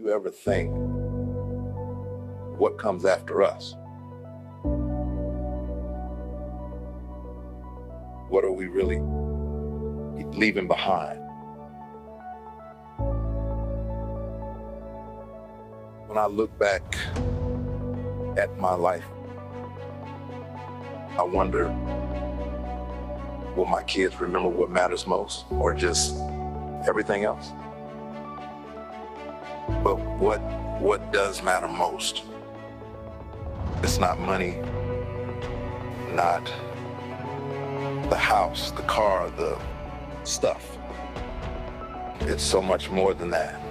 you ever think what comes after us? What are we really leaving behind? When I look back at my life, I wonder, will my kids remember what matters most, or just everything else? But what does matter most? It's not money, not the house, the car, the stuff. It's so much more than that.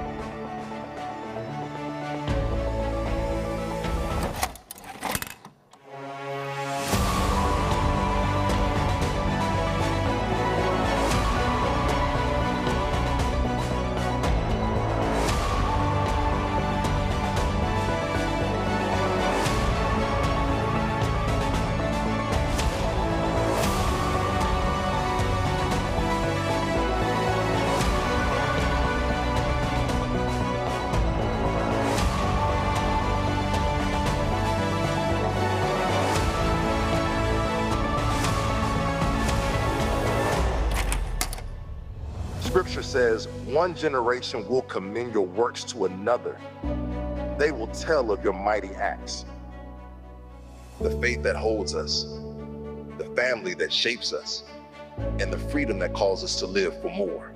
Scripture says, one generation will commend your works to another. They will tell of your mighty acts. The faith that holds us, the family that shapes us, and the freedom that calls us to live for more.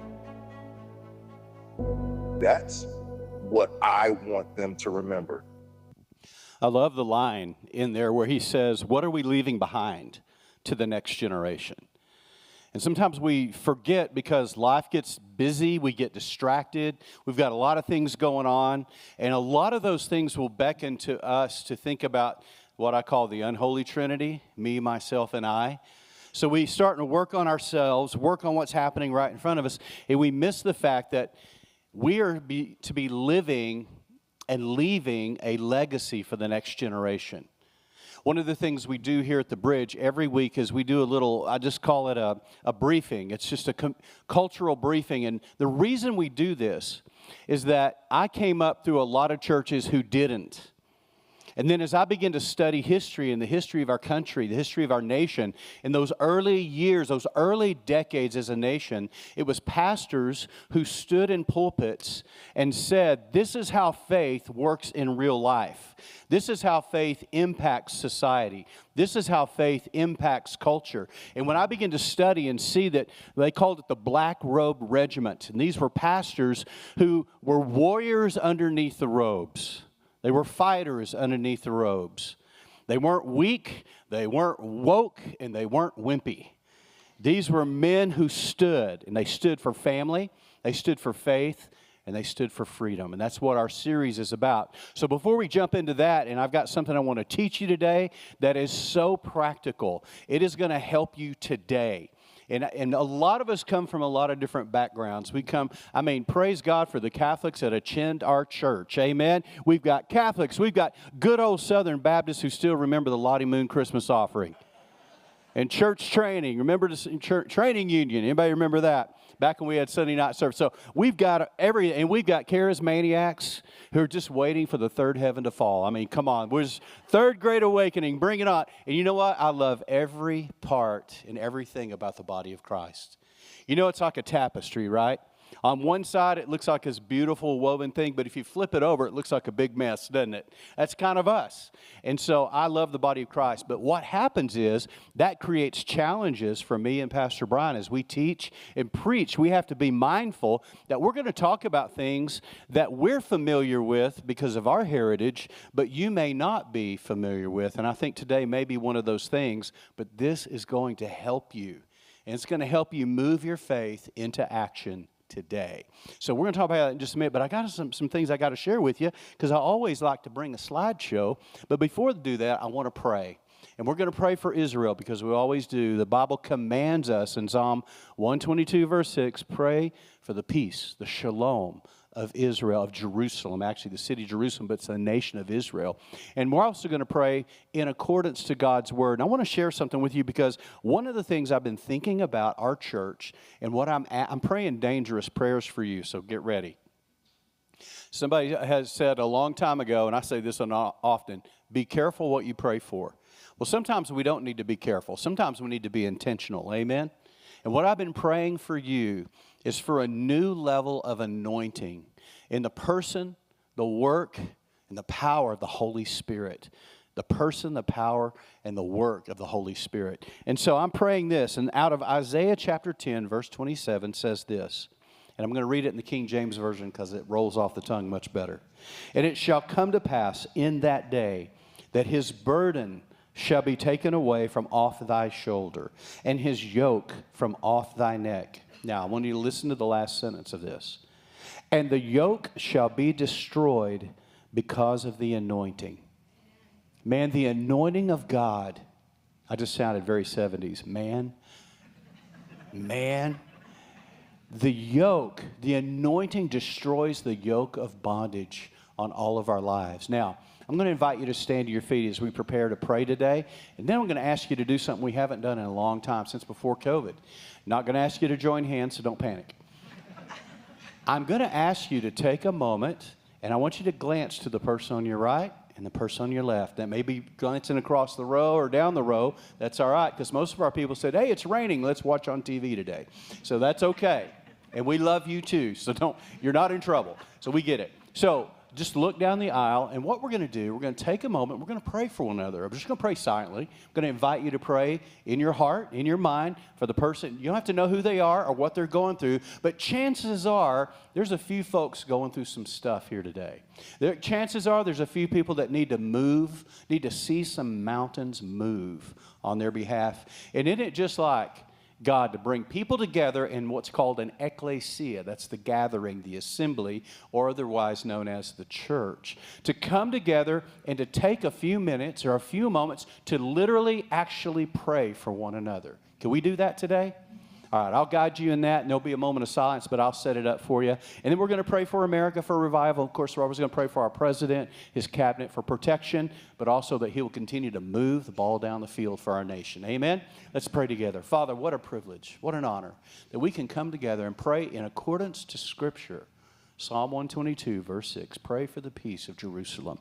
That's what I want them to remember. I love the line in there where he says, what are we leaving behind to the next generation? And sometimes we forget because life gets busy, we get distracted, we've got a lot of things going on, and a lot of those things will beckon to us to think about what I call the unholy trinity, me, myself, and I. So we start to work on ourselves, work on what's happening right in front of us, and we miss the fact that we are to be living and leaving a legacy for the next generation. One of the things we do here at the Bridge every week is we do a little, I just call it a briefing. It's just a cultural briefing. And the reason we do this is that I came up through a lot of churches who didn't. And then as I begin to study history and the history of our country, the history of our nation, in those early years, those early decades as a nation, it was pastors who stood in pulpits and said, this is how faith works in real life. This is how faith impacts society. This is how faith impacts culture. And when I begin to study and see that they called it the Black Robe Regiment, and these were pastors who were warriors underneath the robes. They were fighters underneath the robes. They weren't weak, they weren't woke, and they weren't wimpy. These were men who stood, and they stood for family, they stood for faith, and they stood for freedom. And that's what our series is about. So before we jump into that, and I've got something I want to teach you today that is so practical. It is going to help you today. And a lot of us come from a lot of different backgrounds. Praise God for the Catholics that attend our church. Amen. We've got Catholics. We've got good old Southern Baptists who still remember the Lottie Moon Christmas offering. And church training. Remember the church training union? Anybody remember that? Back when we had Sunday night service. So we've got we've got charismaniacs who are just waiting for the third heaven to fall. I mean, come on. We're just third great awakening. Bring it on. And you know what? I love every part and everything about the body of Christ. You know, it's like a tapestry, right? On one side, it looks like this beautiful woven thing, but if you flip it over, it looks like a big mess, doesn't it? That's kind of us. And so I love the body of Christ. But what happens is that creates challenges for me and Pastor Brian as we teach and preach. We have to be mindful that we're going to talk about things that we're familiar with because of our heritage, but you may not be familiar with. And I think today may be one of those things, but this is going to help you. And it's going to help you move your faith into action today. So we're going to talk about that in just a minute, but I got some things I got to share with you because I always like to bring a slideshow. But before I do that, I want to pray. And we're going to pray for Israel because we always do. The Bible commands us in Psalm 122, verse 6, pray for the peace, the shalom of Israel, of Jerusalem, actually the city of Jerusalem, but it's the nation of Israel. And we're also going to pray in accordance to God's word. And I want to share something with you because one of the things I've been thinking about our church and what I'm praying dangerous prayers for you, so get ready. Somebody has said a long time ago, and I say this often, be careful what you pray for. Well, sometimes we don't need to be careful. Sometimes we need to be intentional. Amen? And what I've been praying for you is for a new level of anointing in the person, the work, and the power of the Holy Spirit. The person, the power, and the work of the Holy Spirit. And so I'm praying this, and out of Isaiah chapter 10, verse 27 says this, and I'm going to read it in the King James Version because it rolls off the tongue much better. And it shall come to pass in that day that his burden shall be taken away from off thy shoulder, and his yoke from off thy neck. Now, I want you to listen to the last sentence of this. And the yoke shall be destroyed because of the anointing. Man, the anointing of God, I just sounded very 70s. Man, the yoke, the anointing destroys the yoke of bondage on all of our lives. Now, I'm going to invite you to stand to your feet as we prepare to pray today. And then I'm going to ask you to do something we haven't done in a long time, since before COVID. Not going to ask you to join hands, so don't panic. I'm going to ask you to take a moment, and I want you to glance to the person on your right and the person on your left. That may be glancing across the row or down the row. That's all right, because most of our people said, hey, it's raining. Let's watch on TV today. So that's okay. And we love you too. So you're not in trouble. So we get it. So just look down the aisle, and what we're going to do, we're going to take a moment, we're going to pray for one another. I'm just going to pray silently. I'm going to invite you to pray in your heart, in your mind, for the person. You don't have to know who they are or what they're going through, but chances are there's a few folks going through some stuff here today. Chances are there's a few people that need to move, need to see some mountains move on their behalf. And isn't it just like God to bring people together in what's called an ecclesia? That's the gathering, the assembly, or otherwise known as the church. To come together and to take a few minutes or a few moments to literally actually pray for one another. Can we do that today? All right, I'll guide you in that, and there'll be a moment of silence, but I'll set it up for you. And then we're going to pray for America for revival. Of course, we're always going to pray for our president, his cabinet for protection, but also that he will continue to move the ball down the field for our nation. Amen? Let's pray together. Father, what a privilege, what an honor that we can come together and pray in accordance to Scripture. Psalm 122, verse 6, pray for the peace of Jerusalem.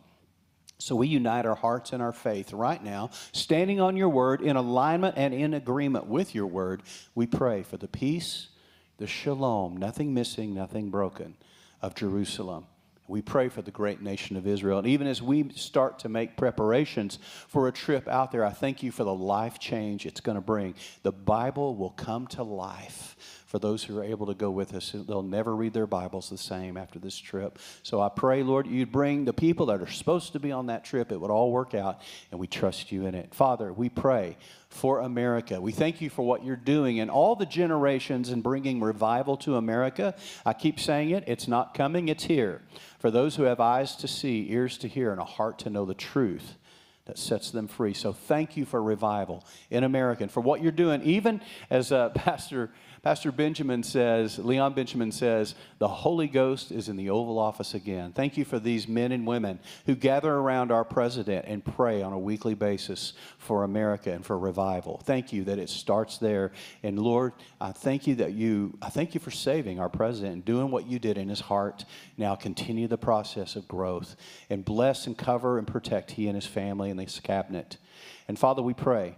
So we unite our hearts and our faith right now, standing on your word in alignment and in agreement with your word. We pray for the peace, the shalom, nothing missing, nothing broken, of Jerusalem. We pray for the great nation of Israel. And even as we start to make preparations for a trip out there, I thank you for the life change it's going to bring. The Bible will come to life for those who are able to go with us. They'll never read their Bibles the same after this trip. So I pray, Lord, you'd bring the people that are supposed to be on that trip. It would all work out, and we trust you in it. Father, we pray for America. We thank you for what you're doing in all the generations in bringing revival to America. I keep saying it. It's not coming. It's here. For those who have eyes to see, ears to hear, and a heart to know the truth that sets them free. So thank you for revival in America and for what you're doing. Even as Pastor Benjamin says, Leon Benjamin says, the Holy Ghost is in the Oval Office again. Thank you for these men and women who gather around our president and pray on a weekly basis for America and for revival. Thank you that it starts there. And Lord, I thank you for saving our president and doing what you did in his heart. Now continue the process of growth and bless and cover and protect he and his family and his cabinet. And Father, we pray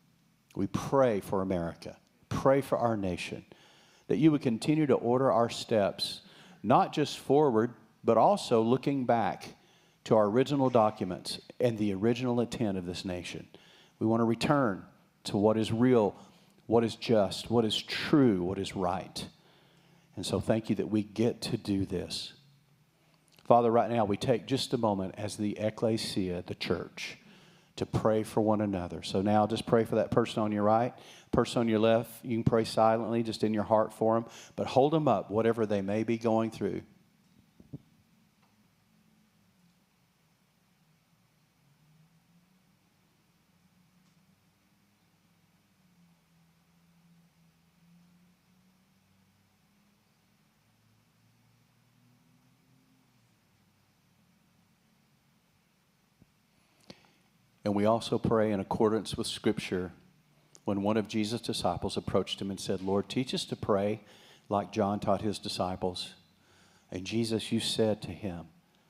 for America. Pray for our nation, that you would continue to order our steps, not just forward, but also looking back to our original documents and the original intent of this nation. We want to return to what is real, what is just, what is true, what is right. And so thank you that we get to do this. Father, right now we take just a moment as the ecclesia, the church, to pray for one another. So now just pray for that person on your right, person on your left. You can pray silently, just in your heart for them, but hold them up, whatever they may be going through. And we also pray in accordance with Scripture when one of Jesus' disciples approached him and said, Lord, teach us to pray like John taught his disciples. And Jesus, you said to him,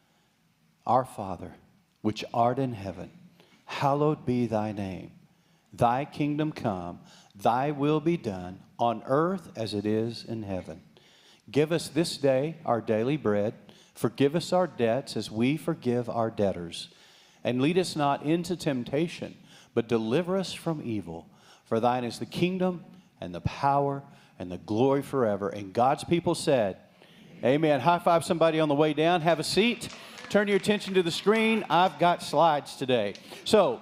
Our Father, which art in heaven, hallowed be thy name. Thy kingdom come, thy will be done on earth as it is in heaven. Give us this day our daily bread. Forgive us our debts as we forgive our debtors. And lead us not into temptation, but deliver us from evil. For thine is the kingdom and the power and the glory forever. And God's people said, Amen. High five somebody on the way down. Have a seat. Turn your attention to the screen. I've got slides today. So,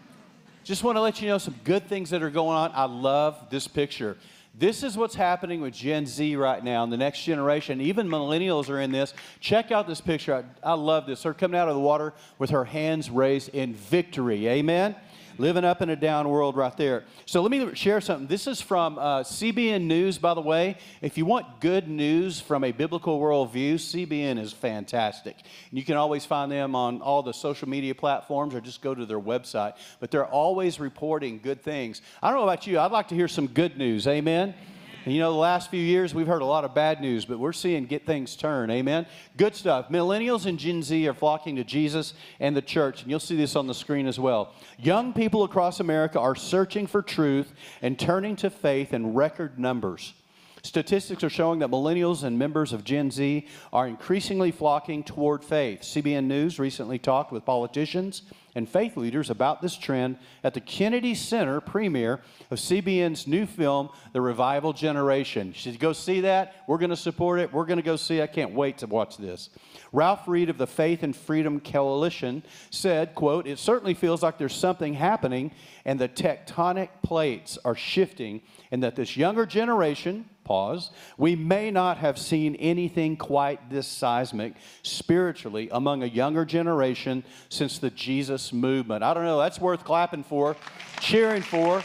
just want to let you know some good things that are going on. I love this picture. This is what's happening with Gen Z right now, and the next generation. Even millennials are in this. Check out this picture. I love this. Her coming out of the water with her hands raised in victory. Amen? Living up in a down world right there. So let me share something. This is from CBN News, by the way. If you want good news from a biblical worldview, CBN is fantastic. And you can always find them on all the social media platforms or just go to their website. But they're always reporting good things. I don't know about you. I'd like to hear some good news. Amen? And you know, the last few years, we've heard a lot of bad news, but we're seeing get things turn. Amen? Good stuff. Millennials and Gen Z are flocking to Jesus and the church, and you'll see this on the screen as well. Young people across America are searching for truth and turning to faith in record numbers. Statistics are showing that millennials and members of Gen Z are increasingly flocking toward faith. CBN News recently talked with politicians and faith leaders about this trend at the Kennedy Center premiere of CBN's new film, The Revival Generation. Should you go see that? We're going to support it. We're going to go see it. I can't wait to watch this. Ralph Reed of the Faith and Freedom Coalition said, quote, "It certainly feels like there's something happening and the tectonic plates are shifting and that this younger generation," pause, "we may not have seen anything quite this seismic spiritually among a younger generation since the Jesus movement." I don't know, that's worth clapping for, cheering for.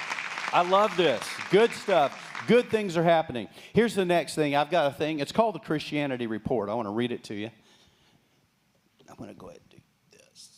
I love this. Good stuff. Good things are happening. Here's the next thing. I've got a thing. It's called the Christianity Report. I want to read it to you. I'm going to go ahead and do this.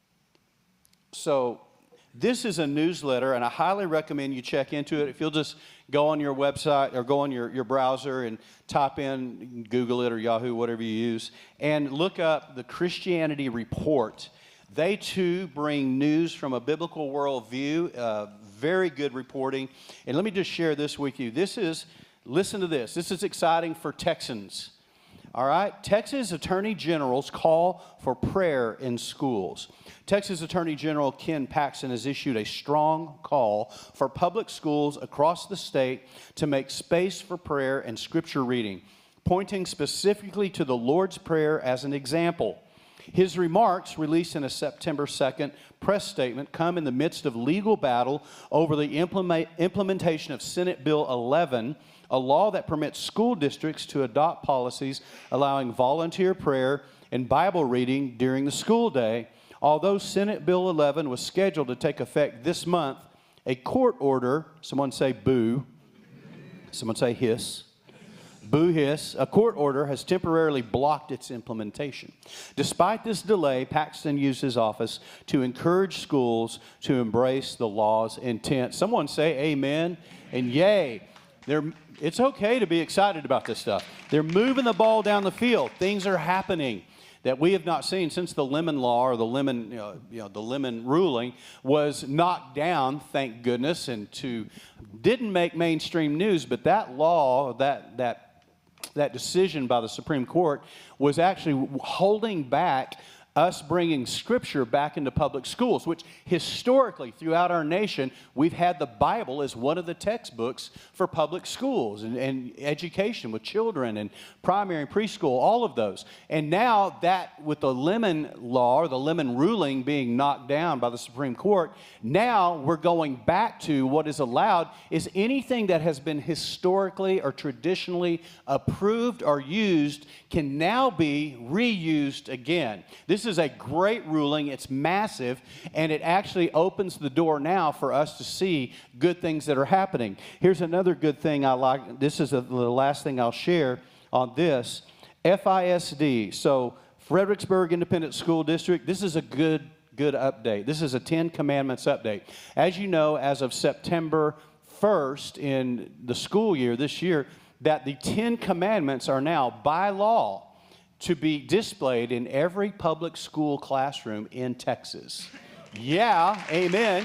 So this is a newsletter, and I highly recommend you check into it. If you'll just go on your website or go on your browser and type in, you can Google it or Yahoo, whatever you use, and look up the Christianity Report. They, too, bring news from a biblical worldview, very good reporting. And let me just share this with you. Listen to this. This is exciting for Texans. All right? Texas Attorney General's call for prayer in schools. Texas Attorney General Ken Paxton has issued a strong call for public schools across the state to make space for prayer and scripture reading, pointing specifically to the Lord's Prayer as an example. His remarks, released in a September 2nd press statement, come in the midst of legal battle over the implementation of Senate Bill 11, a law that permits school districts to adopt policies allowing volunteer prayer and Bible reading during the school day. Although Senate Bill 11 was scheduled to take effect this month, a court order, someone say boo, someone say hiss, boo hiss, a court order has temporarily blocked its implementation. Despite this delay, Paxton used his office to encourage schools to embrace the law's intent. Someone say amen and yay. It's okay to be excited about this stuff. They're moving the ball down the field. Things are happening that we have not seen since the Lemon Law or the Lemon, the Lemon ruling was knocked down, thank goodness, and didn't make mainstream news. But that law, that decision by the Supreme Court was actually holding back us bringing Scripture back into public schools, which historically throughout our nation, we've had the Bible as one of the textbooks for public schools and education with children and primary and preschool, all of those. And now that with the Lemon Law, or the Lemon ruling being knocked down by the Supreme Court, now we're going back to what is allowed is anything that has been historically or traditionally approved or used can now be reused again. This is a great ruling. It's massive, and it actually opens the door now for us to see good things that are happening. Here's another good thing I like. This is the last thing I'll share on this. FISD, so Fredericksburg Independent School District, this is a good update. This is a 10 Commandments update. As you know, as of September 1st in the school year this year, that the 10 Commandments are now, by law, to be displayed in every public school classroom in Texas. Yeah, amen.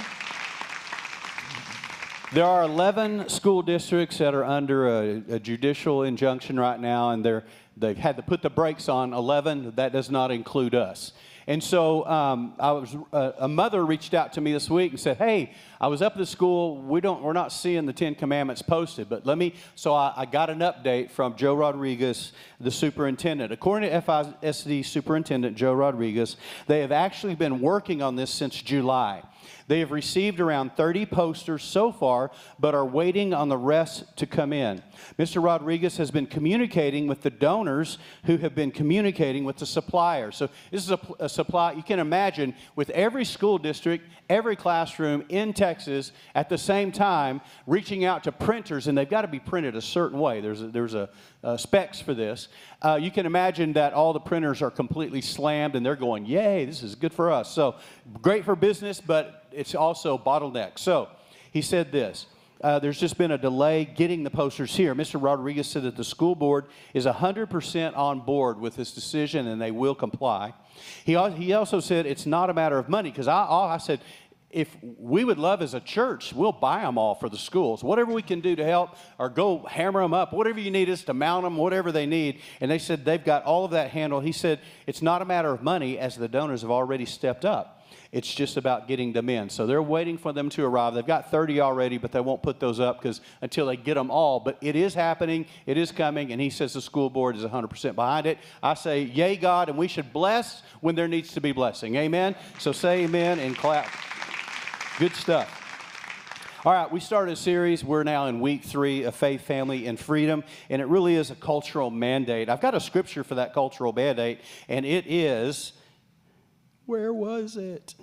There are 11 school districts that are under a judicial injunction right now, and they've had to put the brakes on 11. That does not include us. And so a mother reached out to me this week and said, hey, I was up at the school. We're not seeing the 10 Commandments posted, but so I got an update from Joe Rodriguez, the superintendent. According to FISD Superintendent Joe Rodriguez, they have actually been working on this since July. They have received around 30 posters so far, but are waiting on the rest to come in. Mr. Rodriguez has been communicating with the donors who have been communicating with the suppliers. So this is a supply, you can imagine, with every school district, every classroom in Texas at the same time, reaching out to printers, and they've got to be printed a certain way. There's a specs for this. You can imagine that all the printers are completely slammed, and they're going, yay, this is good for us. So great for business, but it's also bottleneck. So he said this. There's just been a delay getting the posters here. Mr. Rodriguez said that the school board is 100% on board with this decision, and they will comply. He also said it's not a matter of money, because I said, if we would love as a church, we'll buy them all for the schools. Whatever we can do to help, or go hammer them up, whatever you need us to mount them, whatever they need. And they said they've got all of that handled. He said it's not a matter of money, as the donors have already stepped up. It's just about getting them in. So they're waiting for them to arrive. They've got 30 already, but they won't put those up until they get them all. But it is happening. It is coming. And he says the school board is 100% behind it. I say, yay, God, and we should bless when there needs to be blessing. Amen? So say amen and clap. Good stuff. All right, we started a series. We're now in week 3 of Faith, Family, and Freedom, and it really is a cultural mandate. I've got a scripture for that cultural mandate, and it is, where was it?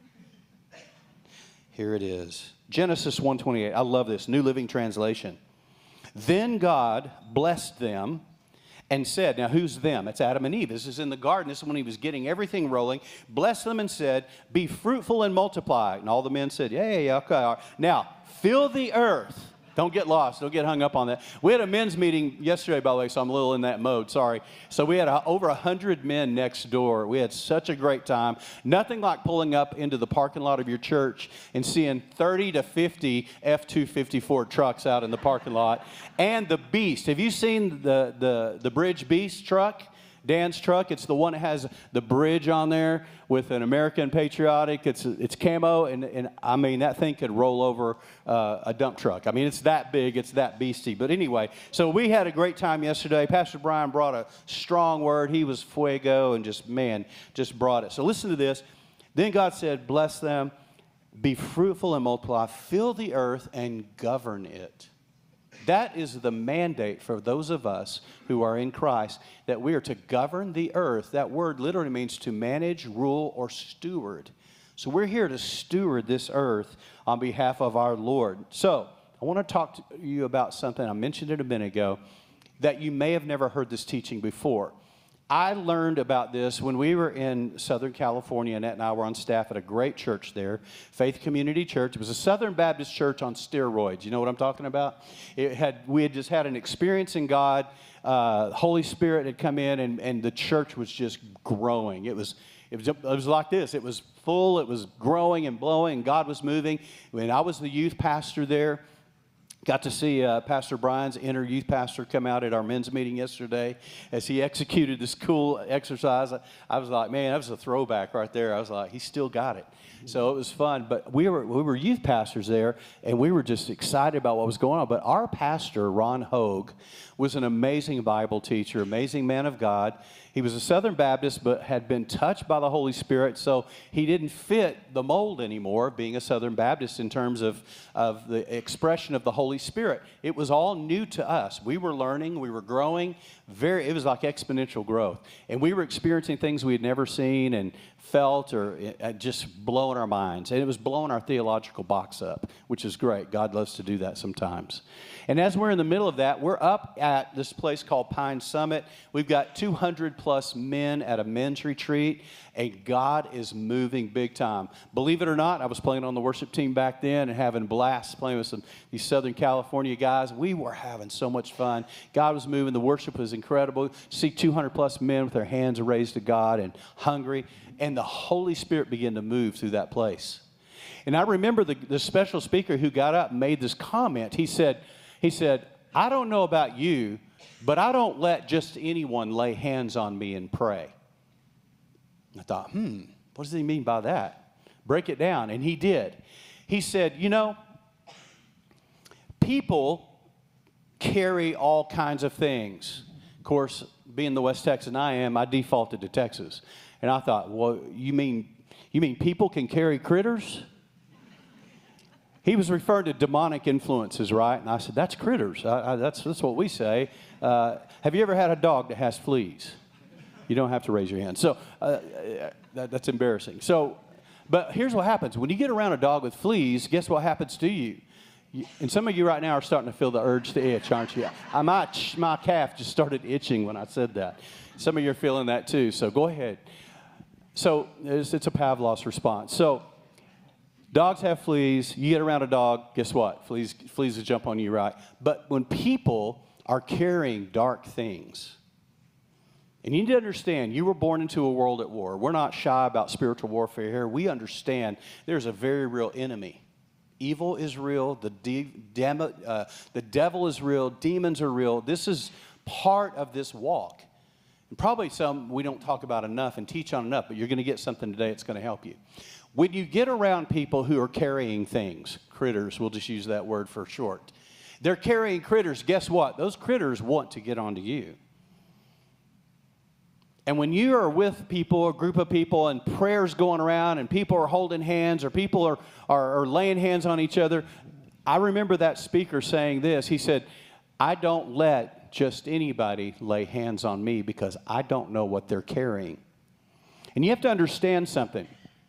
Here it is. Genesis 1:28. I love this. New Living Translation. Then God blessed them and said, now who's them? It's Adam and Eve. This is in the garden. This is when he was getting everything rolling. Blessed them and said, be fruitful and multiply. And all the men said, yeah, okay. Now, fill the earth. Don't get lost. Don't get hung up on that. We had a men's meeting yesterday, by the way, so I'm a little in that mode. Sorry. So we had over 100 men next door. We had such a great time. Nothing like pulling up into the parking lot of your church and seeing 30 to 50 F-250 trucks out in the parking lot. And the Beast. Have you seen the Bridge Beast truck? Dan's truck. It's the one that has the bridge on there with an American patriotic. It's camo, and I mean, that thing could roll over a dump truck. I mean, it's that big. It's that beastie. But anyway, so we had a great time yesterday. Pastor Brian brought a strong word. He was fuego and just brought it. So listen to this. Then God said, bless them, be fruitful and multiply, fill the earth and govern it. That is the mandate for those of us who are in Christ, that we are to govern the earth. That word literally means to manage, rule, or steward. So we're here to steward this earth on behalf of our Lord. So I want to talk to you about something. I mentioned it a minute ago, that you may have never heard this teaching before. I learned about this when we were in Southern California. Annette and I were on staff at a great church there, Faith Community Church. It was a Southern Baptist church on steroids. You know what I'm talking about? We had just had an experience in God. Holy Spirit had come in, and the church was just growing. It was like this. It was full. It was growing and blowing, and God was moving. When I was the youth pastor there, got to see Pastor Brian's inner youth pastor come out at our men's meeting yesterday as he executed this cool exercise. I was like, man, that was a throwback right there. I was like, he's still got it. So it was fun. But we were youth pastors there, and we were just excited about what was going on. But our pastor, Ron Hogue, was an amazing Bible teacher, amazing man of God. He was a Southern Baptist, but had been touched by the Holy Spirit, so he didn't fit the mold anymore, being a Southern Baptist, in terms of the expression of the Holy Spirit. It was all new to us. We were learning, we were growing. It was like exponential growth. And we were experiencing things we had never seen and felt, or just blowing our minds. And it was blowing our theological box up, which is great. God loves to do that sometimes. And as we're in the middle of that, we're up at this place called Pine Summit. We've got 200 plus men at a men's retreat, and God is moving big time. Believe it or not, I was playing on the worship team back then and having blasts playing with these Southern California guys. We were having so much fun. God was moving. The worship was incredible. See 200 plus men with their hands raised to God and hungry, and the Holy Spirit began to move through that place. And I remember the special speaker who got up and made this comment. He said, I don't know about you, but I don't let just anyone lay hands on me and pray. I thought, what does he mean by that? Break it down. And he did. He said, people carry all kinds of things. Of course, being the West Texan I am, I defaulted to Texas. And I thought, well, you mean people can carry critters? He was referring to demonic influences, right? And I said, that's critters. That's what we say. Have you ever had a dog that has fleas? You don't have to raise your hand. So that's embarrassing. But here's what happens. When you get around a dog with fleas, guess what happens to you? And some of you right now are starting to feel the urge to itch, aren't you? My calf just started itching when I said that. Some of you are feeling that too, so go ahead. So it's a Pavlov's response. So dogs have fleas. You get around a dog, guess what? Fleas will jump on you, right? But when people are carrying dark things, and you need to understand, you were born into a world at war. We're not shy about spiritual warfare here. We understand there's a very real enemy. Evil is real. The devil is real. Demons are real. This is part of this walk. And probably some we don't talk about enough and teach on enough, but you're going to get something today that's going to help you. When you get around people who are carrying things, critters, we'll just use that word for short. They're carrying critters. Guess what? Those critters want to get onto you. And when you are with people, a group of people, and prayers going around, and people are holding hands, or people are laying hands on each other, I remember that speaker saying this. He said, I don't let just anybody lay hands on me because I don't know what they're carrying. And you have to understand something.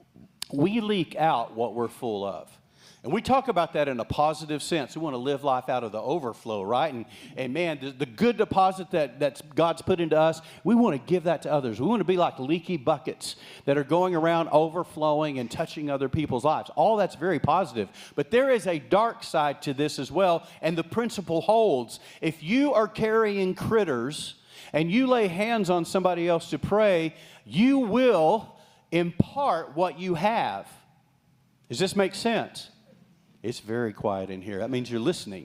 We leak out what we're full of. And we talk about that in a positive sense. We want to live life out of the overflow, right? And man, the good deposit that God's put into us, we want to give that to others. We want to be like leaky buckets that are going around overflowing and touching other people's lives. All that's very positive. But there is a dark side to this as well, and the principle holds. If you are carrying critters and you lay hands on somebody else to pray, you will impart what you have. Does this make sense? It's very quiet in here. That means you're listening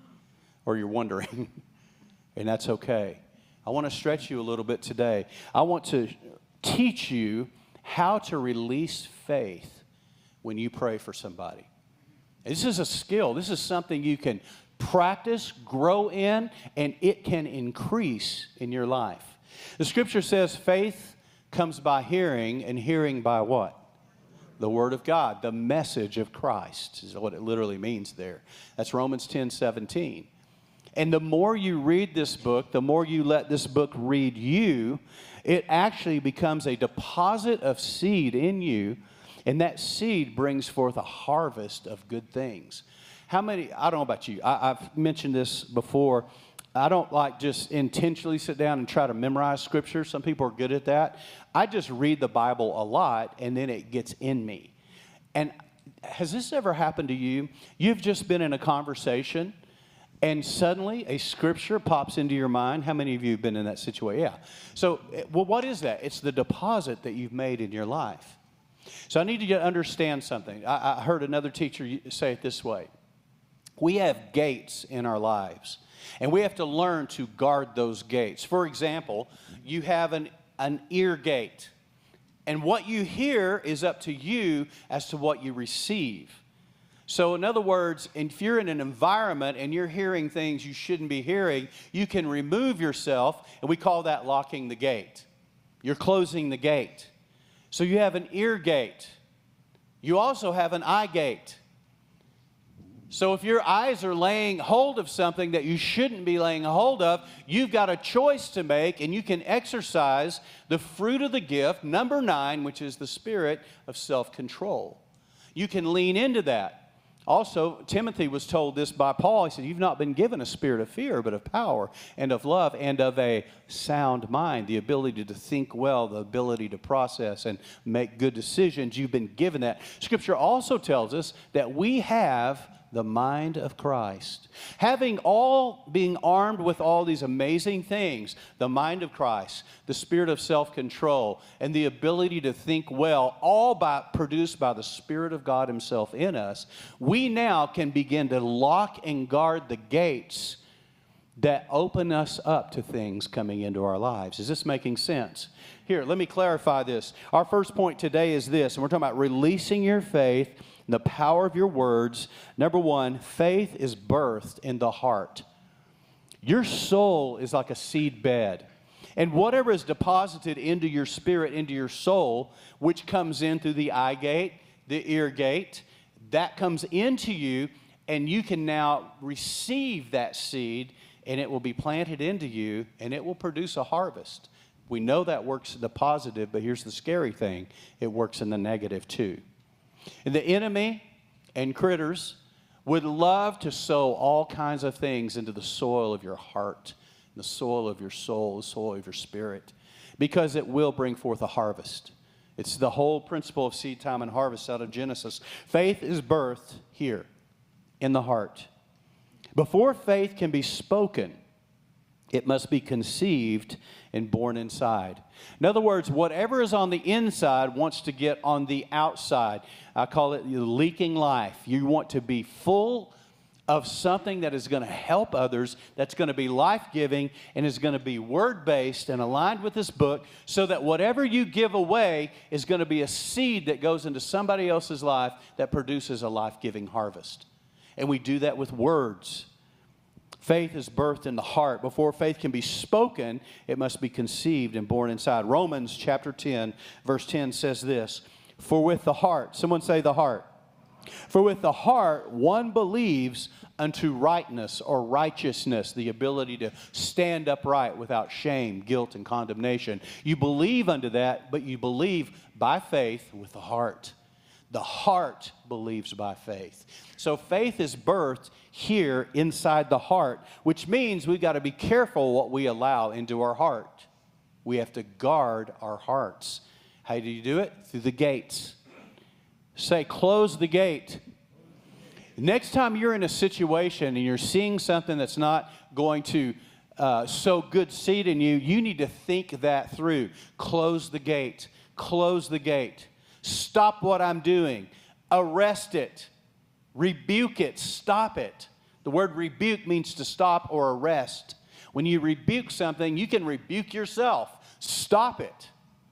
or you're wondering, and that's okay. I want to stretch you a little bit today. I want to teach you how to release faith when you pray for somebody. And this is a skill. This is something you can practice, grow in, and it can increase in your life. The scripture says faith comes by hearing, and hearing by what? The Word of God, the message of Christ is what it literally means there. That's Romans 10:17. And the more you read this book, the more you let this book read you, it actually becomes a deposit of seed in you, and that seed brings forth a harvest of good things. How many, I don't know about you, I've mentioned this before, I don't like just intentionally sit down and try to memorize scripture. Some people are good at that. I just read the Bible a lot, and then it gets in me. And has this ever happened to you? You've just been in a conversation, and suddenly a scripture pops into your mind. How many of you have been in that situation? Yeah. So, well, what is that? It's the deposit that you've made in your life. So I need you to understand something. I heard another teacher say it this way. We have gates in our lives, and we have to learn to guard those gates. For example, you have an ear gate, and what you hear is up to you as to what you receive. So in other words, if you're in an environment and you're hearing things you shouldn't be hearing, you can remove yourself, and we call that locking the gate. You're closing the gate. So you have an ear gate. You also have an eye gate. So if your eyes are laying hold of something that you shouldn't be laying hold of, you've got a choice to make, and you can exercise the fruit of the gift, number 9, which is the spirit of self-control. You can lean into that. Also, Timothy was told this by Paul. He said, you've not been given a spirit of fear, but of power and of love and of a sound mind, the ability to think well, the ability to process and make good decisions. You've been given that. Scripture also tells us that we have the mind of Christ. Being armed with all these amazing things, the mind of Christ, the spirit of self-control, and the ability to think well, all produced by the Spirit of God Himself in us, we now can begin to lock and guard the gates that open us up to things coming into our lives. Is this making sense? Here, let me clarify this. Our first point today is this, and we're talking about releasing your faith, the power of your words. Number one, faith is birthed in the heart. Your soul is like a seed bed. And whatever is deposited into your spirit, into your soul, which comes in through the eye gate, the ear gate, that comes into you, and you can now receive that seed, and it will be planted into you, and it will produce a harvest. We know that works in the positive, but here's the scary thing. It works in the negative too. And the enemy and critters would love to sow all kinds of things into the soil of your heart, the soil of your soul, the soil of your spirit, because it will bring forth a harvest. It's the whole principle of seed time and harvest out of Genesis. Faith is birthed here in the heart. Before faith can be spoken, it must be conceived and born inside. In other words, whatever is on the inside wants to get on the outside. I call it leaking life. You want to be full of something that is going to help others, that's going to be life-giving, and is going to be word-based and aligned with this book, so that whatever you give away is going to be a seed that goes into somebody else's life that produces a life-giving harvest. And we do that with words. Faith is birthed in the heart. Before faith can be spoken, it must be conceived and born inside. Romans chapter 10, verse 10 says this, for with the heart, someone say the heart. For with the heart one believes unto rightness or righteousness, the ability to stand upright without shame, guilt, and condemnation. You believe unto that, but you believe by faith with the heart. The heart believes by faith. So faith is birthed here inside the heart, which means we've got to be careful what we allow into our heart. We have to guard our hearts. How do you do it? Through the gates. Say, close the gate. Next time you're in a situation and you're seeing something that's not going to sow good seed in you, you need to think that through. Close the gate. Close the gate. Stop what I'm doing. Arrest it. Rebuke it. Stop it. The word rebuke means to stop or arrest. When you rebuke something, you can rebuke yourself. Stop it.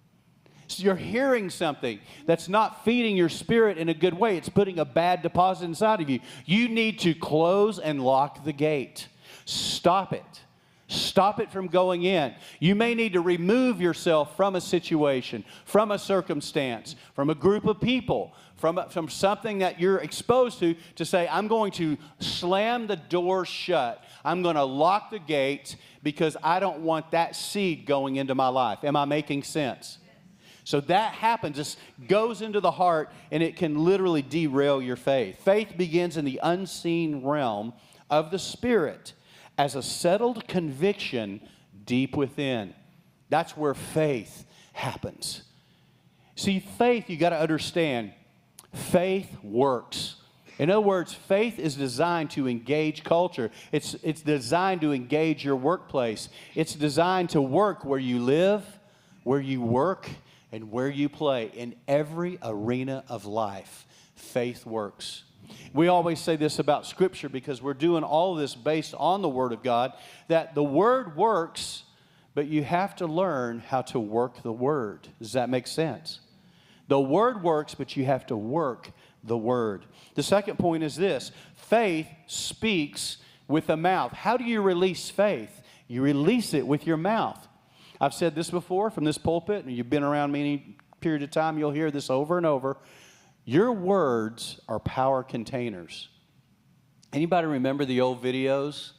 So you're hearing something that's not feeding your spirit in a good way. It's putting a bad deposit inside of you. You need to close and lock the gate. Stop it. Stop it from going in. You may need to remove yourself from a situation, from a circumstance, from a group of people, from something that you're exposed to say, I'm going to slam the door shut. I'm going to lock the gate because I don't want that seed going into my life. Am I making sense? So that happens. This goes into the heart, and it can literally derail your faith. Faith begins in the unseen realm of the Spirit as a settled conviction deep within. That's where faith happens. See, faith, you got to understand, faith works. In other words, faith is designed to engage culture. It's designed to engage your workplace. It's designed to work where you live, where you work, and where you play. In every arena of life, faith works. We always say this about Scripture because we're doing all of this based on the Word of God, that the Word works, but you have to learn how to work the Word. Does that make sense? The Word works, but you have to work the Word. The second point is this: faith speaks with the mouth. How do you release faith? You release it with your mouth. I've said this before from this pulpit, and you've been around me any period of time, you'll hear this over and over. Your words are power containers. Anybody remember the old videos?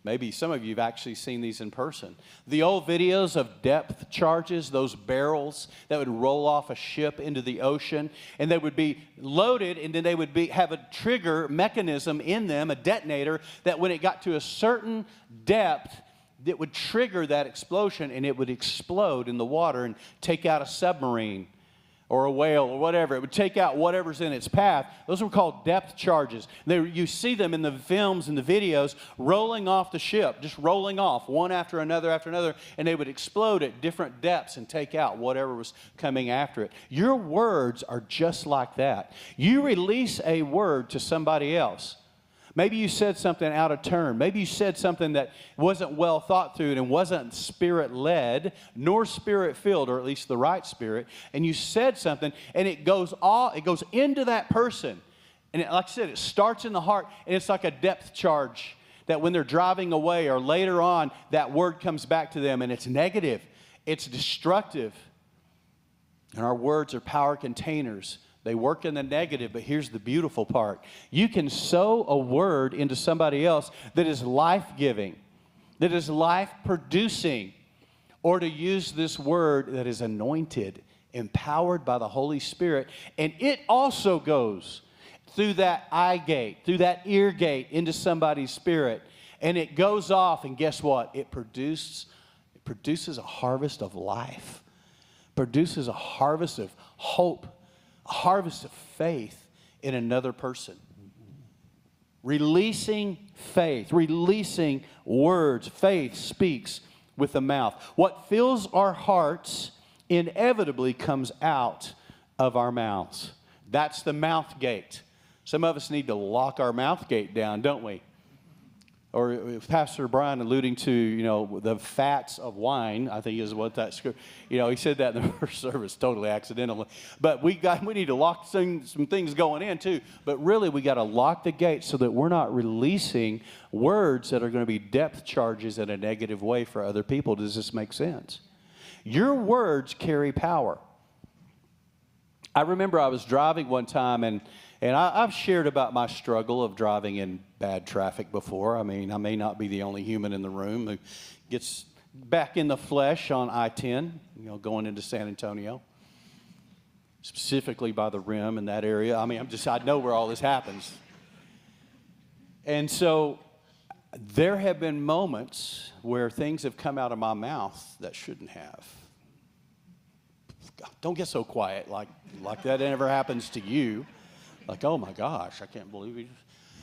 Maybe some of you have actually seen these in person. The old videos of depth charges, those barrels that would roll off a ship into the ocean, and they would be loaded, and then they would have a trigger mechanism in them, a detonator, that when it got to a certain depth, it would trigger that explosion, and it would explode in the water and take out a submarine or a whale or whatever. It would take out whatever's in its path. Those were called depth charges. You see them in the films and the videos rolling off the ship, just rolling off one after another, and they would explode at different depths and take out whatever was coming after it. Your words are just like that. You release a word to somebody else. Maybe you said something out of turn. Maybe you said something that wasn't well thought through and wasn't spirit-led nor spirit-filled, or at least the right spirit. And you said something, and it goes into that person. And like I said, it starts in the heart, and it's like a depth charge that when they're driving away or later on, that word comes back to them, and it's negative. It's destructive. And our words are power containers. They work in the negative, but here's the beautiful part. You can sow a word into somebody else that is life-giving, that is life-producing, or to use this word that is anointed, empowered by the Holy Spirit, and it also goes through that eye gate, through that ear gate into somebody's spirit, and it goes off, and guess what? It produces a harvest of life, produces a harvest of hope, a harvest of faith in another person. Releasing faith, releasing words. Faith speaks with the mouth. What fills our hearts inevitably comes out of our mouths. That's the mouth gate. Some of us need to lock our mouth gate down, don't we? Or Pastor Brian alluding to, the fats of wine, I think is what that script, he said that in the first service, totally accidentally. But we need to lock some things going in too. But really, we got to lock the gate so that we're not releasing words that are going to be depth charges in a negative way for other people. Does this make sense? Your words carry power. I remember I was driving one time, and I've shared about my struggle of driving in bad traffic before. I mean, I may not be the only human in the room who gets back in the flesh on I-10, going into San Antonio, specifically by the rim in that area. I mean, I know where all this happens. And so there have been moments where things have come out of my mouth that shouldn't have. Don't get so quiet like that ever happens to you. Like, oh my gosh, I can't believe it.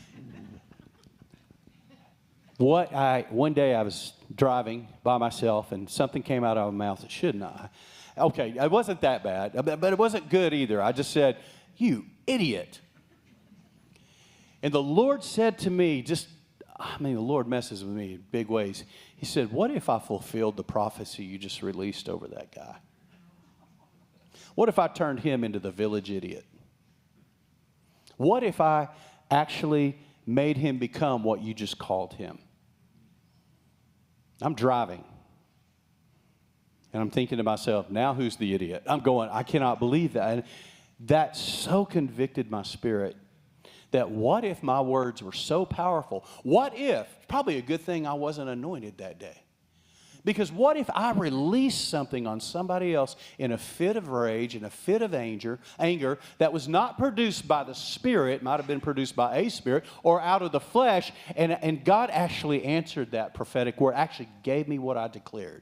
One day I was driving by myself and something came out of my mouth that shouldn't have. Okay, it wasn't that bad, but it wasn't good either. I just said, you idiot. And the Lord said to me, the Lord messes with me in big ways. He said, what if I fulfilled the prophecy you just released over that guy? What if I turned him into the village idiot? What if I actually made him become what you just called him? I'm driving. And I'm thinking to myself, now who's the idiot? I'm going, I cannot believe that. And that so convicted my spirit that what if my words were so powerful? What if, probably a good thing I wasn't anointed that day. Because what if I released something on somebody else in a fit of rage, in a fit of anger that was not produced by the Spirit, might have been produced by a spirit, or out of the flesh, and God actually answered that prophetic word, actually gave me what I declared.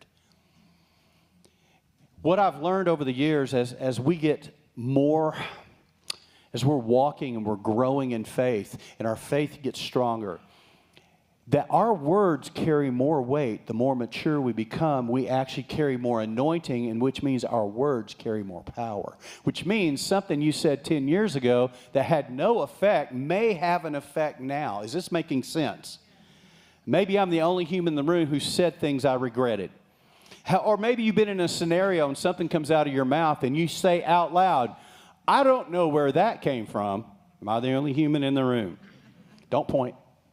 What I've learned over the years as we get more, as we're walking and we're growing in faith, and our faith gets stronger, that our words carry more weight. The more mature we become, we actually carry more anointing, and which means our words carry more power. Which means something you said 10 years ago that had no effect may have an effect now. Is this making sense? Maybe I'm the only human in the room who said things I regretted. Or maybe you've been in a scenario and something comes out of your mouth and you say out loud, I don't know where that came from. Am I the only human in the room? Don't point.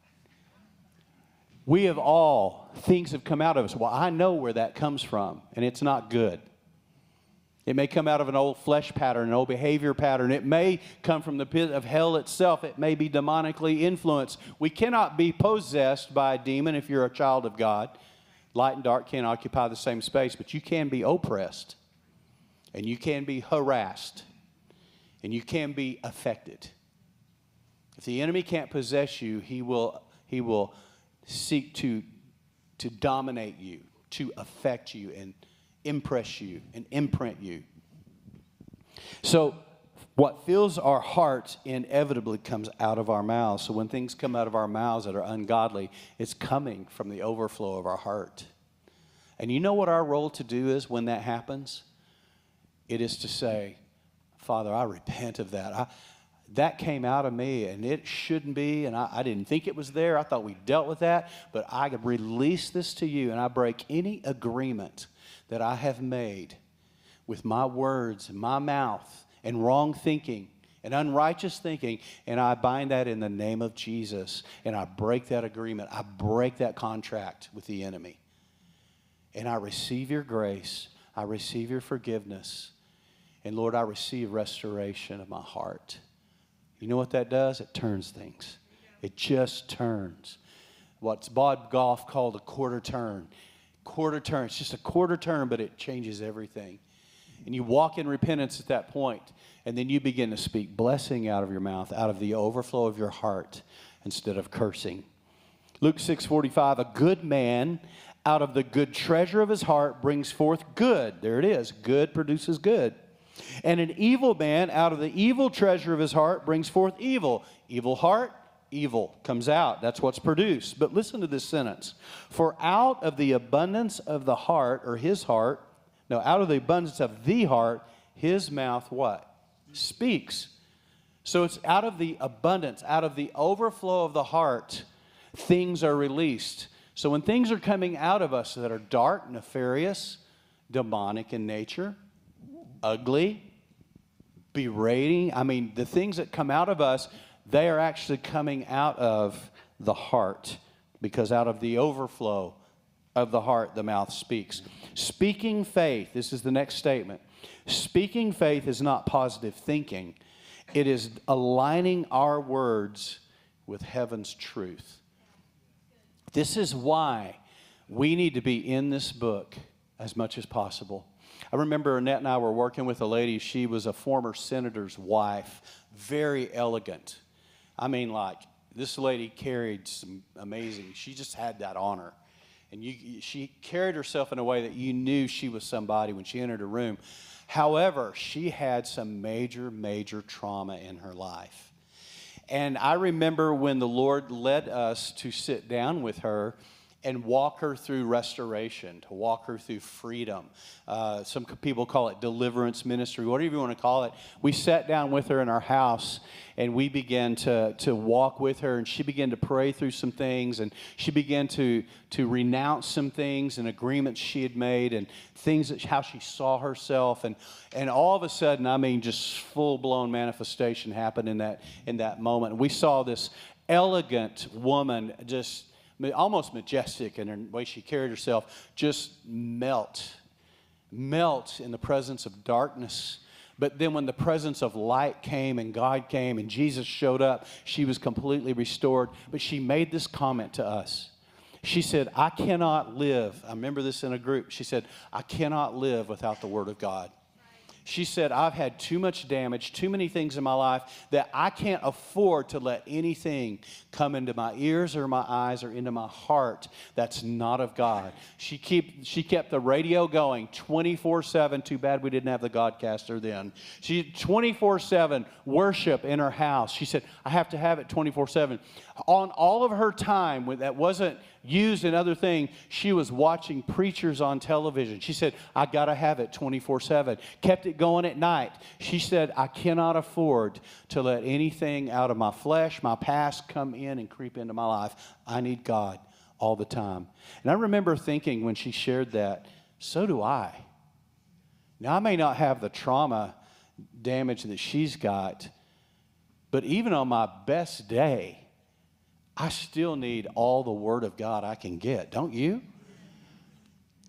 We have things have come out of us. Well, I know where that comes from, and it's not good. It may come out of an old flesh pattern, an old behavior pattern. It may come from the pit of hell itself. It may be demonically influenced. We cannot be possessed by a demon if you're a child of God. Light and dark can't occupy the same space, but you can be oppressed, and you can be harassed, and you can be affected. If the enemy can't possess you, he will seek to dominate you, to affect you, and impress you and imprint you. So what fills our hearts inevitably comes out of our mouths. So when things come out of our mouths that are ungodly, it's coming from the overflow of our heart. And you know what our role to do is when that happens? It is to say, Father, I repent of that. That came out of me, and it shouldn't be, and I didn't think it was there. I thought we dealt with that, but I release this to you, and I break any agreement that I have made with my words and my mouth and wrong thinking and unrighteous thinking, and I bind that in the name of Jesus, and I break that agreement. I break that contract with the enemy, and I receive your grace. I receive your forgiveness, and Lord, I receive restoration of my heart. You know what that does? It turns things. It just turns. What's Bob Goff called a quarter turn. Quarter turn. It's just a quarter turn, but it changes everything. And you walk in repentance at that point, and then you begin to speak blessing out of your mouth, out of the overflow of your heart, instead of cursing. Luke 6:45, a good man out of the good treasure of his heart brings forth good. There it is. Good produces good. And an evil man out of the evil treasure of his heart brings forth evil. Evil heart, evil comes out. That's what's produced. But listen to this sentence. For out of the abundance of the heart, or his heart, no, out of the abundance of the heart, his mouth what? Speaks. So it's out of the abundance, out of the overflow of the heart, things are released. So when things are coming out of us that are dark, nefarious, demonic in nature, ugly, berating, the things that come out of us, they are actually coming out of the heart, because out of the overflow of the heart, the mouth speaks. Speaking faith, this is the next statement. Speaking faith is not positive thinking. It is aligning our words with heaven's truth. This is why we need to be in this book as much as possible. I remember Annette and I were working with a lady. She was a former senator's wife, very elegant. This lady carried some amazing, she just had that on her. And she carried herself in a way that you knew she was somebody when she entered a room. However, she had some major, major trauma in her life. And I remember when the Lord led us to sit down with her and walk her through restoration, to walk her through freedom. Some people call it deliverance ministry, whatever you want to call it. We sat down with her in our house, and we began to walk with her, and she began to pray through some things, and she began to renounce some things and agreements she had made, and things that how she saw herself, and all of a sudden, just full-blown manifestation happened in that moment. We saw this elegant woman, just almost majestic in the way she carried herself, just melt in the presence of darkness. But then when the presence of light came and God came and Jesus showed up, she was completely restored. But she made this comment to us. She said, I cannot live. I remember this in a group. She said, I cannot live without the Word of God. She said, I've had too much damage, too many things in my life that I can't afford to let anything come into my ears or my eyes or into my heart that's not of God. She kept the radio going 24/7. Too bad we didn't have the Godcaster then. She 24/7 worship in her house. She said, I have to have it 24/7. On all of her time that wasn't used in other things, she was watching preachers on television. She said, I got to have it 24/7. Kept it going at night. She said, I cannot afford to let anything out of my flesh, my past, come in and creep into my life. I need God all the time. And I remember thinking when she shared that, so do I. Now, I may not have the trauma damage that she's got, but even on my best day, I still need all the Word of God I can get, don't you?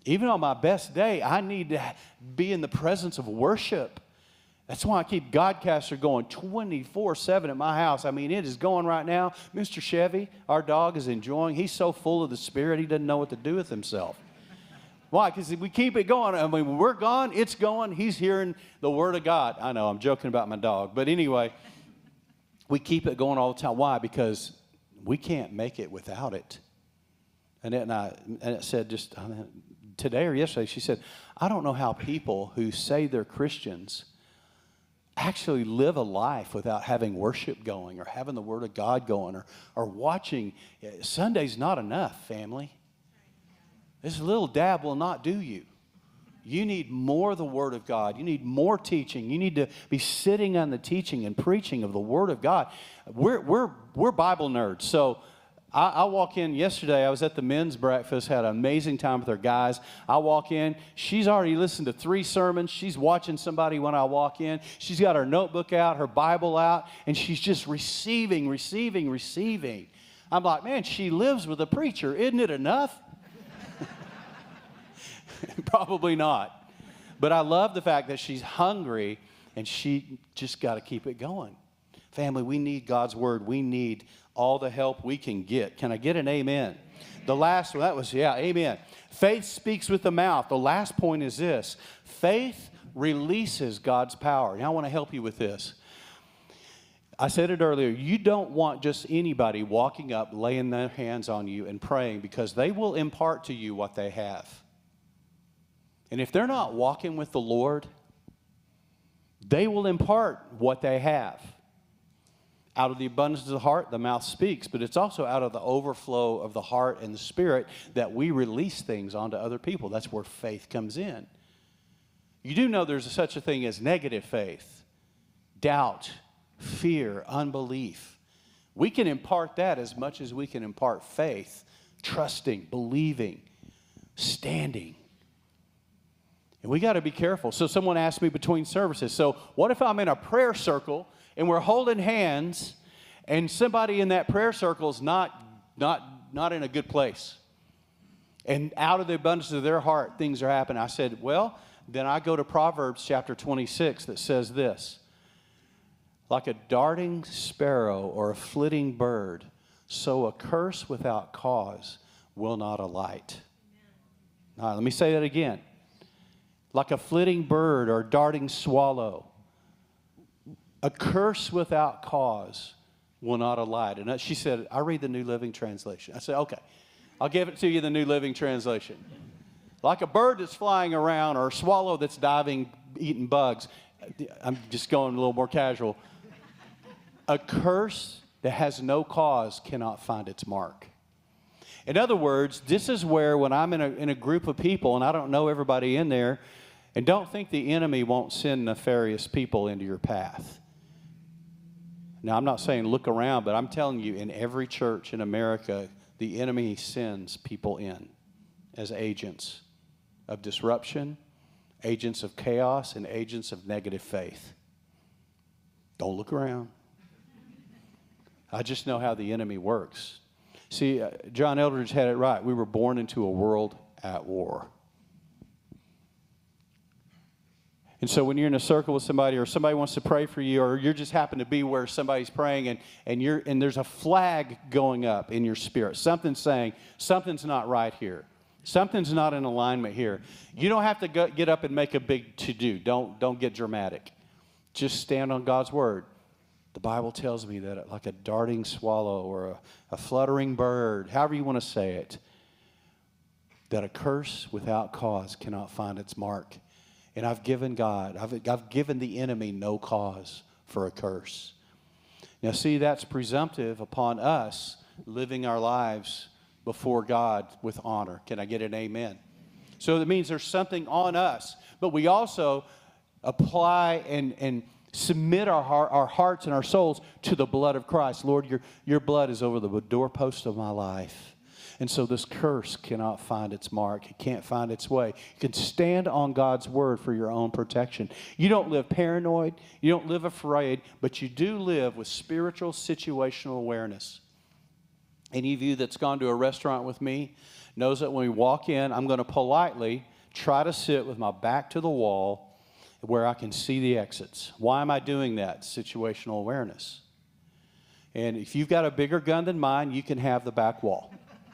Even on my best day, I need to be in the presence of worship. That's why I keep Godcaster going 24/7 at my house. I mean, it is going right now. Mr. Chevy, our dog, is enjoying. He's so full of the Spirit, he doesn't know what to do with himself. Why? Because we keep it going. I mean, when we're gone, it's going. He's hearing the Word of God. I know, I'm joking about my dog. But anyway, we keep it going all the time. Why? Because we can't make it without it. And it said just today or yesterday, she said, I don't know how people who say they're Christians actually live a life without having worship going or having the Word of God going or watching. Sunday's not enough, family. This little dab will not do you. You need more of the Word of God. You need more teaching. You need to be sitting on the teaching and preaching of the Word of God. We're Bible nerds. So I walk in yesterday. I was at the men's breakfast, had an amazing time with our guys. I walk in. She's already listened to 3 sermons. She's watching somebody when I walk in. She's got her notebook out, her Bible out, and she's just receiving. I'm like, man, she lives with a preacher. Isn't it enough? Probably not. But I love the fact that she's hungry and she just got to keep it going. Family, we need God's Word. We need all the help we can get. Can I get an amen? The last one, that was, amen. Faith speaks with the mouth. The last point is this. Faith releases God's power. Now I want to help you with this. I said it earlier. You don't want just anybody walking up, laying their hands on you and praying, because they will impart to you what they have. And if they're not walking with the Lord, they will impart what they have. Out of the abundance of the heart, the mouth speaks, but it's also out of the overflow of the heart and the Spirit that we release things onto other people. That's where faith comes in. You do know there's such a thing as negative faith, doubt, fear, unbelief. We can impart that as much as we can impart faith, trusting, believing, standing. And we got to be careful. So someone asked me between services, so what if I'm in a prayer circle and we're holding hands and somebody in that prayer circle is not in a good place? And out of the abundance of their heart, things are happening. I said, well, then I go to Proverbs chapter 26 that says this. Like a darting sparrow or a flitting bird, so a curse without cause will not alight. All right, let me say that again. Like a flitting bird or darting swallow, a curse without cause will not alight. And she said, I read the New Living Translation. I said, okay, I'll give it to you, the New Living Translation. Like a bird that's flying around or a swallow that's diving, eating bugs. I'm just going a little more casual. A curse that has no cause cannot find its mark. In other words, this is where when I'm in a group of people and I don't know everybody in there, and don't think the enemy won't send nefarious people into your path. Now, I'm not saying look around, but I'm telling you, in every church in America, the enemy sends people in as agents of disruption, agents of chaos, and agents of negative faith. Don't look around. I just know how the enemy works. See, John Eldridge had it right. We were born into a world at war. And so when you're in a circle with somebody or somebody wants to pray for you or you just happen to be where somebody's praying and there's a flag going up in your spirit, something's saying something's not right here. Something's not in alignment here. You don't have to get up and make a big to-do. Don't get dramatic. Just stand on God's word. The Bible tells me that like a darting swallow or a fluttering bird, however you want to say it, that a curse without cause cannot find its mark. And I've given the enemy no cause for a curse. Now see, that's presumptive upon us living our lives before God with honor. Can I get an amen? So that means there's something on us. But we also apply and submit our hearts and our souls to the blood of Christ. Lord, your blood is over the doorpost of my life. And so this curse cannot find its mark. It can't find its way. You can stand on God's word for your own protection. You don't live paranoid. You don't live afraid. But you do live with spiritual situational awareness. Any of you that's gone to a restaurant with me knows that when we walk in, I'm going to politely try to sit with my back to the wall where I can see the exits. Why am I doing that? Situational awareness. And if you've got a bigger gun than mine, you can have the back wall.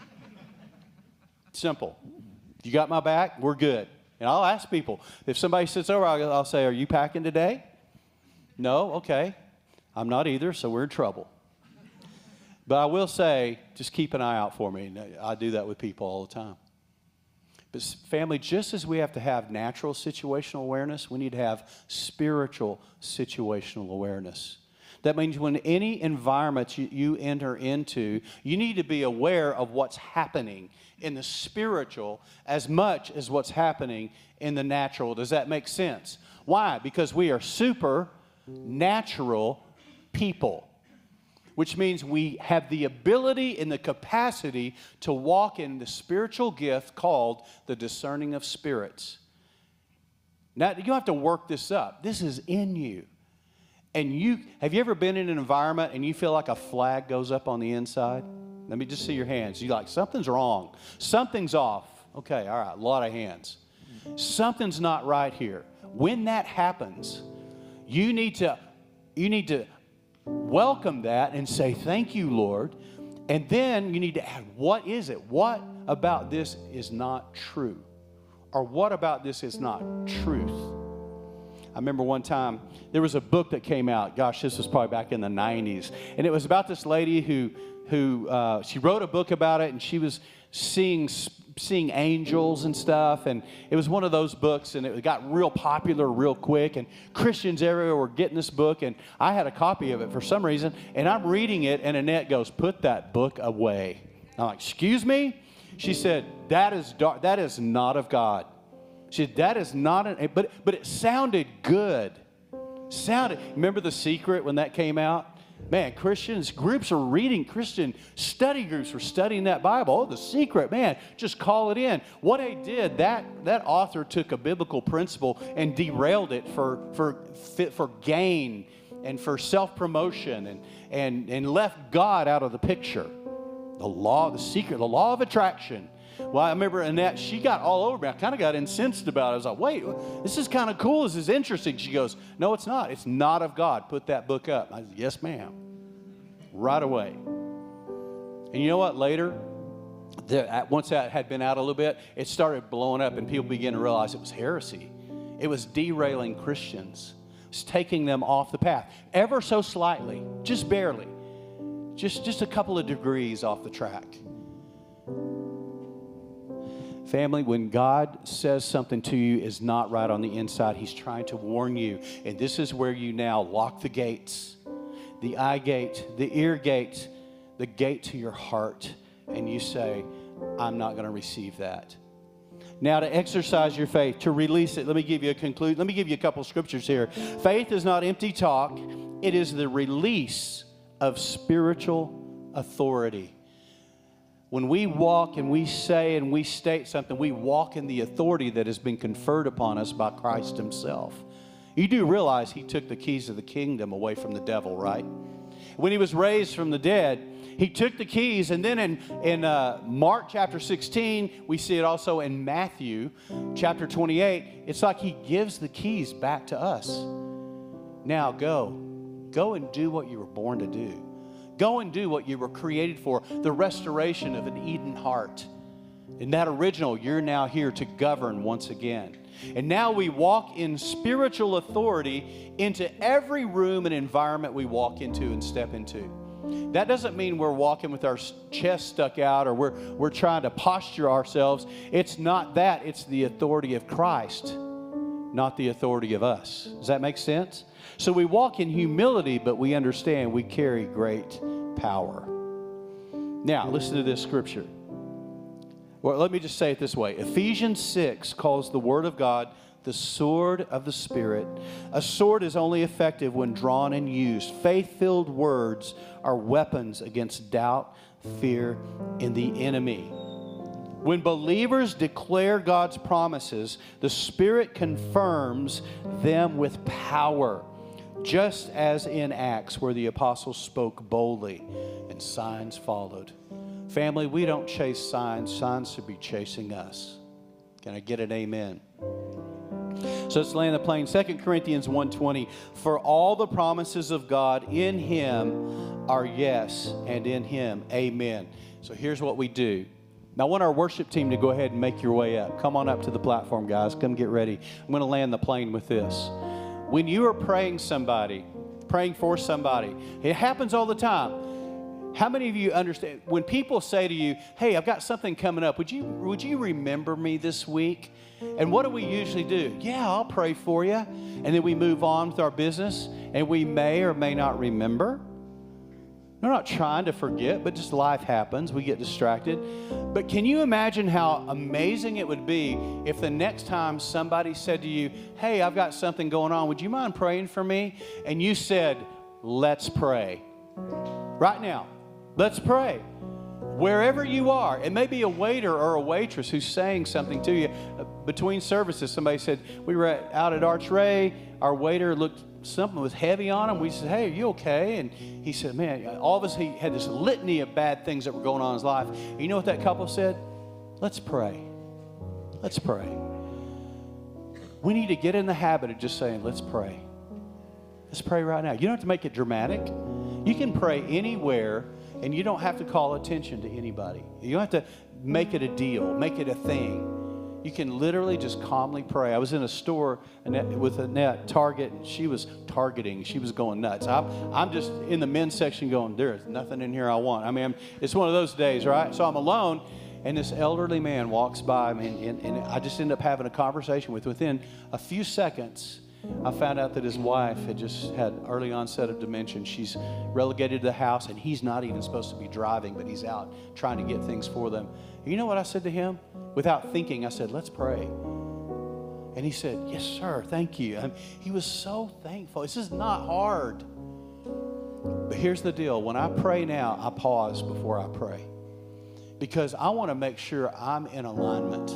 Simple. You got my back? We're good. And I'll ask people, if somebody sits over, I'll say, are you packing today? No? Okay. I'm not either, so we're in trouble. But I will say, just keep an eye out for me. I do that with people all the time. But family, just as we have to have natural situational awareness, we need to have spiritual situational awareness. That means when any environment you enter into, you need to be aware of what's happening in the spiritual as much as what's happening in the natural. Does that make sense? Why? Because we are supernatural people, which means we have the ability and the capacity to walk in the spiritual gift called the discerning of spirits. Now, you don't have to work this up. This is in you. And have you ever been in an environment and you feel like a flag goes up on the inside? Let me just see your hands. You're like, something's wrong. Something's off. Okay, all right, a lot of hands. Something's not right here. When that happens, you need to welcome that and say, thank you, Lord. And then you need to add, what is it? What about this is not true? Or what about this is not truth? I remember one time there was a book that came out. Gosh, this was probably back in the 90s. And it was about this lady who she wrote a book about it, and she was seeing angels and stuff. And it was one of those books, and it got real popular real quick. And Christians everywhere were getting this book, and I had a copy of it for some reason. And I'm reading it, and Annette goes, "Put that book away." I'm like, "Excuse me?" She said, "That is dark. That is not of God." She said, "That is not but it sounded good." Remember The Secret when that came out? Man, Christian study groups were studying that Bible. Oh, The Secret, man, just call it in. What they did, that author took a biblical principle and derailed it for gain and for self-promotion and left God out of the picture. The law of attraction. Well, I remember Annette, she got all over me. I kind of got incensed about it. I was like, wait, this is kind of cool. This is interesting. She goes, "No, it's not. It's not of God. Put that book up." I said, "Yes, ma'am." Right away. And you know what? Later, once that had been out a little bit, it started blowing up, and people began to realize it was heresy. It was derailing Christians. It was taking them off the path, ever so slightly, just barely, just a couple of degrees off the track. Family, when God says something to you is not right on the inside, He's trying to warn you. And this is where you now lock the gates, the eye gate, the ear gate, the gate to your heart. And you say, "I'm not going to receive that." Now, to exercise your faith, to release it, let me give you a couple scriptures here. Faith is not empty talk. It is the release of spiritual authority. When we walk and we say and we state something, we walk in the authority that has been conferred upon us by Christ Himself. You do realize He took the keys of the kingdom away from the devil, right? When He was raised from the dead, He took the keys. And then in Mark chapter 16, we see it also in Matthew chapter 28. It's like He gives the keys back to us. Now go and do what you were born to do. Go and do what you were created for, the restoration of an Eden heart. In that original, you're now here to govern once again. And now we walk in spiritual authority into every room and environment we walk into and step into. That doesn't mean we're walking with our chest stuck out or we're trying to posture ourselves. It's not that. It's the authority of Christ, not the authority of us. Does that make sense? So we walk in humility, but we understand we carry great power. Now, listen to this scripture. Well, let me just say it this way. Ephesians 6 calls the Word of God the sword of the Spirit. A sword is only effective when drawn and used. Faith-filled words are weapons against doubt, fear, and the enemy. When believers declare God's promises, the Spirit confirms them with power, just as in Acts where the apostles spoke boldly and signs followed. Family, we don't chase signs. Signs should be chasing us. Can I get an amen? So let's land the plane. 2 Corinthians 1:20. For all the promises of God in Him are yes, and in Him, amen. So here's what we do. Now I want our worship team to go ahead and make your way up. Come on up to the platform, guys. Come get ready. I'm going to land the plane with this. When you are praying for somebody, it happens all the time. How many of you understand when people say to you, hey, I've got something coming up. Would you remember me this week? And what do we usually do? Yeah, I'll pray for you. And then we move on with our business, and we may or may not remember. We're not trying to forget, but just life happens. We get distracted. But can you imagine how amazing it would be if the next time somebody said to you, hey, I've got something going on. Would you mind praying for me? And you said, let's pray. Right now, let's pray. Wherever you are, it may be a waiter or a waitress who's saying something to you. Between services, somebody said, we were out at Arch Ray. Our waiter looked, something was heavy on him. We said, hey, are you okay? And he said, man, all of us, he had this litany of bad things that were going on in his life. And you know what that couple said? Let's pray. Let's pray. We need to get in the habit of just saying, let's pray. Let's pray right now. You don't have to make it dramatic. You can pray anywhere, and you don't have to call attention to anybody. You don't have to make it a deal, make it a thing. You can literally just calmly pray. I was in a store with Annette, Target, and she was targeting. She was going nuts. I'm just in the men's section going, there is nothing in here I want. I mean, it's one of those days, right? So I'm alone, and this elderly man walks by me, and I just end up having a conversation with. Within a few seconds, I found out that his wife had just had early onset of dementia. She's relegated to the house, and he's not even supposed to be driving, but he's out trying to get things for them. And you know what I said to him? Without thinking, I said, let's pray. And he said, yes, sir, thank you. And he was so thankful. This is not hard. But here's the deal. When I pray now, I pause before I pray, because I want to make sure I'm in alignment.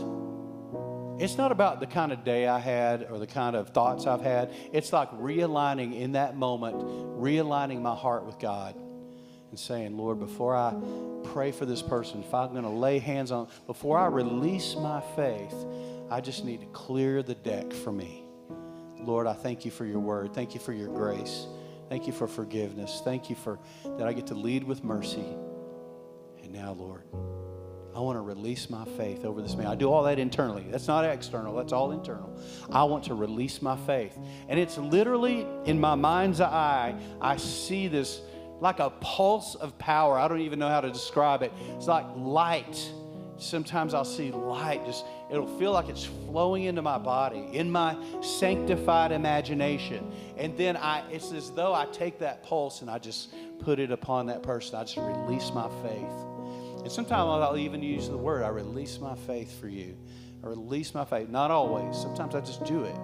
It's not about the kind of day I had or the kind of thoughts I've had. It's like realigning in that moment, realigning my heart with God and saying, Lord, before I pray for this person, if I'm going to lay hands on, before I release my faith, I just need to clear the deck for me. Lord, I thank you for your word. Thank you for your grace. Thank you for forgiveness. Thank you for that I get to lead with mercy. And now, Lord, I want to release my faith over this man. I do all that internally. That's not external. That's all internal. I want to release my faith. And it's literally in my mind's eye, I see this like a pulse of power. I don't even know how to describe it. It's like light. Sometimes I'll see light. It'll feel like it's flowing into my body, in my sanctified imagination. And then it's as though I take that pulse and I just put it upon that person. I just release my faith. And sometimes I'll even use the word, I release my faith for you. I release my faith. Not always. Sometimes I just do it.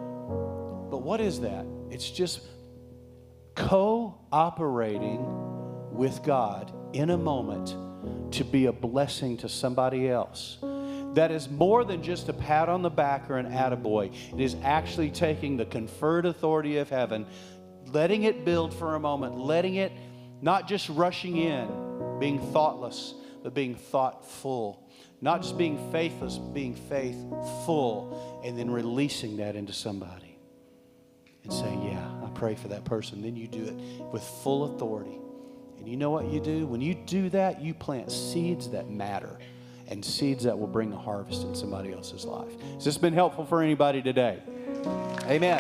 But what is that? It's just cooperating with God in a moment to be a blessing to somebody else. That is more than just a pat on the back or an attaboy. It is actually taking the conferred authority of heaven, letting it build for a moment, letting it, not just rushing in, being thoughtless, but being thoughtful. Not just being faithless, being faithful, and then releasing that into somebody and saying, yeah, I pray for that person. Then you do it with full authority. And you know what you do? When you do that, you plant seeds that matter and seeds that will bring a harvest in somebody else's life. Has this been helpful for anybody today? Amen.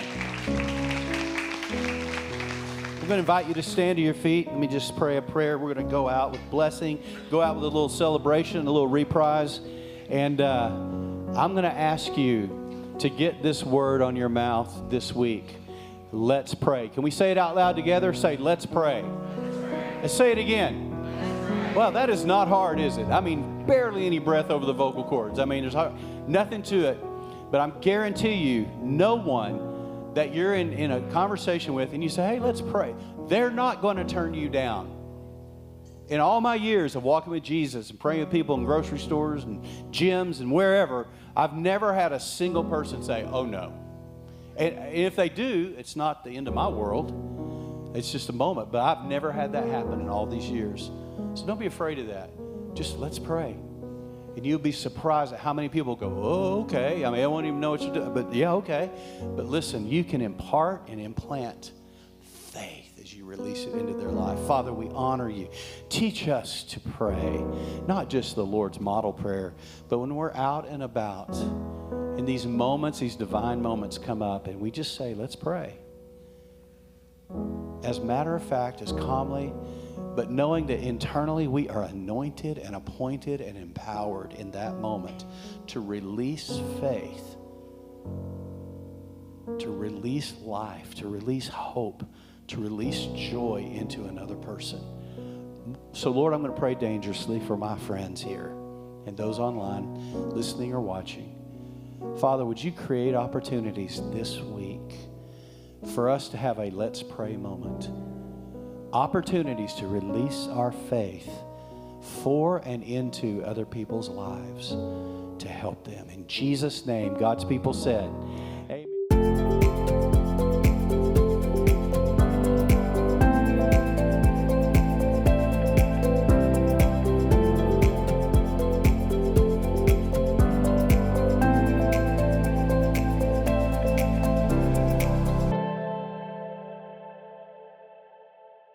I'm going to invite you to stand to your feet. Let me just pray a prayer. We're going to go out with blessing, go out with a little celebration, a little reprise. And I'm going to ask you to get this word on your mouth this week. Let's pray. Can we say it out loud together? Say, let's pray. Let's say it again. Well, that is not hard, is it? I mean, barely any breath over the vocal cords. I mean, there's nothing to it. But I guarantee you, no one that you're in a conversation with and you say, hey, let's pray, they're not going to turn you down. In all my years of walking with Jesus and praying with people in grocery stores and gyms and wherever, I've never had a single person say, oh, no. And if they do, it's not the end of my world. It's just a moment. But I've never had that happen in all these years. So don't be afraid of that. just let's pray. And you'll be surprised at how many people go, oh, okay. I mean, I won't even know what you're doing, but yeah, okay. But listen, you can impart and implant faith as you release it into their life. Father, we honor you. Teach us to pray, not just the Lord's model prayer, but when we're out and about, and these moments, these divine moments come up, and we just say, let's pray. As a matter of fact, as calmly, but knowing that internally we are anointed and appointed and empowered in that moment to release faith, to release life, to release hope, to release joy into another person. So, Lord, I'm going to pray dangerously for my friends here and those online listening or watching. Father, would you create opportunities this week for us to have a let's pray moment? Opportunities to release our faith for and into other people's lives to help them. In Jesus' name, God's people said, amen.